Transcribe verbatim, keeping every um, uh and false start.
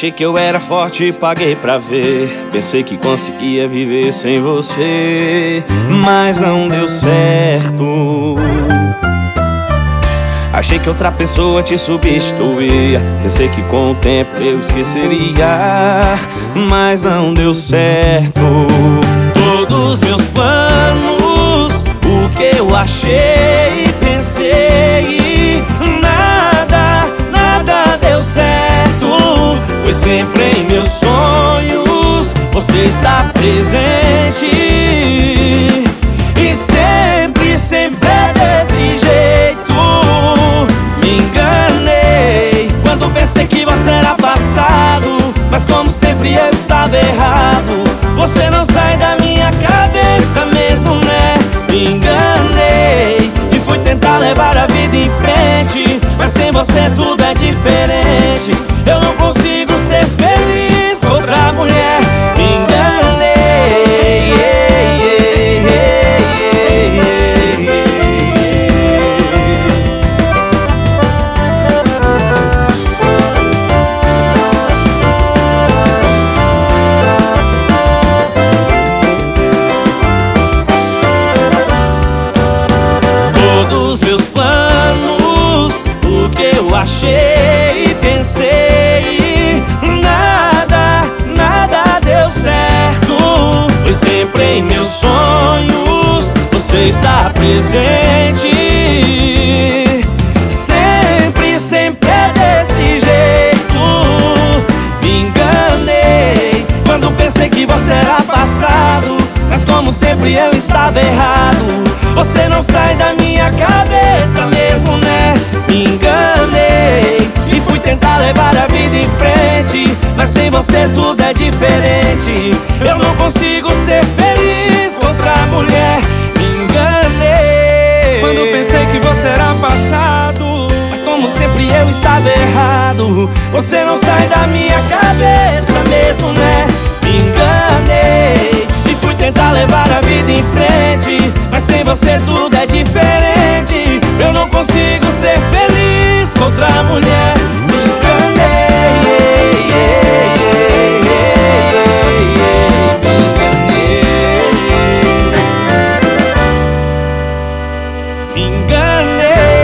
Achei que eu era forte e paguei pra ver. Pensei que conseguia viver sem você, mas não deu certo. Achei que outra pessoa te substituía. Pensei que com o tempo eu esqueceria, mas não deu certo. Todos meus planos, o que eu achei e pensei, nada, nada deu certo. Pois sempre em meus sonhos você está presente. E sempre, sempre é desse jeito. Me enganei quando pensei que você era passado, mas como sempre eu estava errado. Você não sai da minha cabeça mesmo, né? Me enganei e fui tentar levar a vida em frente, mas sem você tudo é diferente. Eu não consigo ser feliz com outra mulher. Me enganei, yeah, yeah, yeah, yeah, Todos meus planos, o que eu achei e pensei, nada, nada deu certo. Pois sempre em meus sonhos você está presente. Sempre, sempre é desse jeito. Me enganei quando pensei que você era passado, mas como sempre eu estava errado. Você não sai da minha cabeça mesmo, né? Me enganei e fui tentar levar a vida em frente, mas sem você tudo é diferente. Eu não consigo ser feliz com outra mulher. Me enganei quando pensei que você era passado, mas como sempre eu estava errado. Você não sai da minha cabeça mesmo, né? Me enganei e fui tentar levar a vida em frente, mas sem você tudo é diferente. Eu não consigo ser feliz com outra mulher. Me enganei, yeah, yeah, yeah, yeah, yeah, me enganei. Me enganei.